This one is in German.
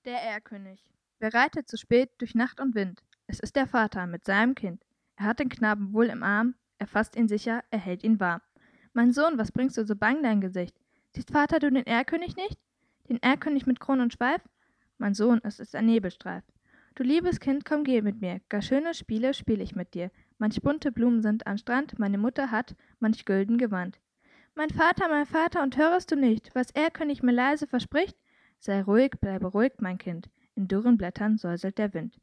Der Erlkönig. Wer reitet so spät durch Nacht und Wind? Es ist der Vater mit seinem Kind. Er hat den Knaben wohl im Arm, er fasst ihn sicher, er hält ihn warm. Mein Sohn, was bringst du so bang dein Gesicht? Siehst Vater du den Erlkönig nicht? Den Erlkönig mit Kron und Schweif? Mein Sohn, es ist ein Nebelstreif. Du liebes Kind, komm geh mit mir, gar schöne Spiele spiel ich mit dir. Manch bunte Blumen sind am Strand, meine Mutter hat manch gülden Gewand. Mein Vater, und hörest du nicht, was Erlkönig mir leise verspricht? Sei ruhig, bleibe ruhig, mein Kind, in dürren Blättern säuselt der Wind.